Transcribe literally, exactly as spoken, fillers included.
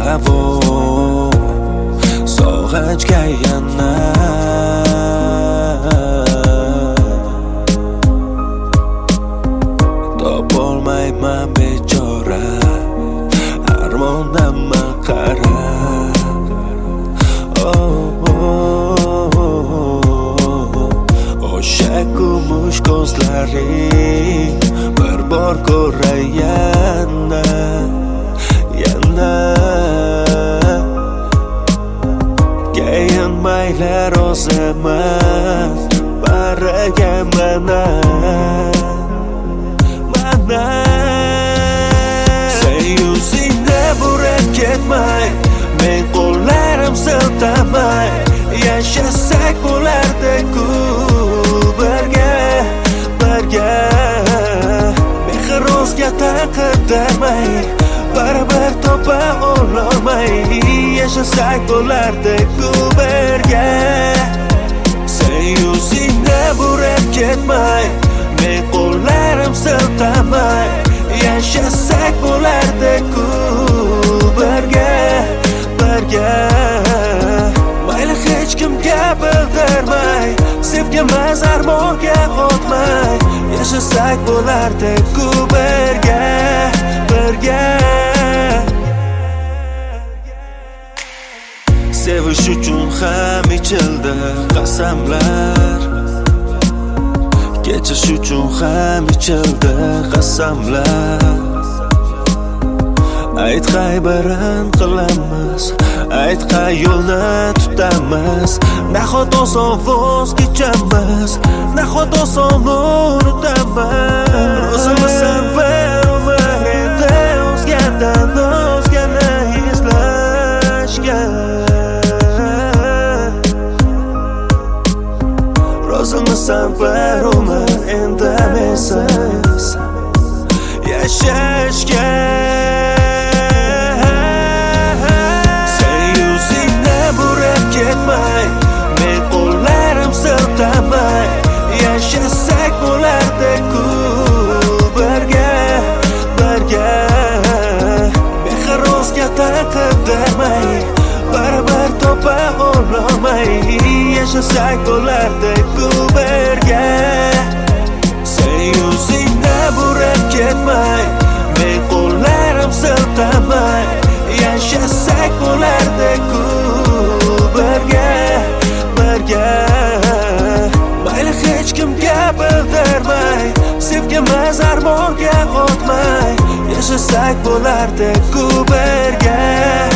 havo sog'inchga yana topolmayman bechora armondaman qara. O'sha kumush ko'zlaring bir bor ko'ray yana yana keyin mayli roziman bariga mana mana sen yuzingni burab ketmay men qo'llarim siltamay yashasak bo'lardi-ku birga birga mehr o'zga taqdirmay baribir topa olmay yashasak bo'lardi-ku birga sen yuzingni burab ketmay men qo'llarim siltamay yashasak bo'lardi-ku birga birga mayli hech kimga bildirmay sevgimiz armonga o'tmay yashasak bo'lardi-ku birga birga. Sevish uchun ham ichildi qasamlar, kechish uchun ham ichildi qasamlar. Aytqay baran qilamiz, aytqay yo'lni tutamiz, nahot oson voz kechamiz, nahot oson unutamiz. O'zimizsan bir umr endi o'zgadan o'zgani izlashga rozimisan bir umr endi mensiz yashashga. Sen yuzingni burab ketmay men qo'llarim siltamay yashasak bo'lardi-ku birga birga mehr o'zga taqdirmay baribir topa olmay yashasak bo'lardi-ku birga. Sen yuzingni burab ketmay men qo'llarim siltamay yashasak bo'lardi-ku birga birga mayli hech kimga bildirmay sevgimiz armonga o'tmay yashasak bo'lardi-ku birga.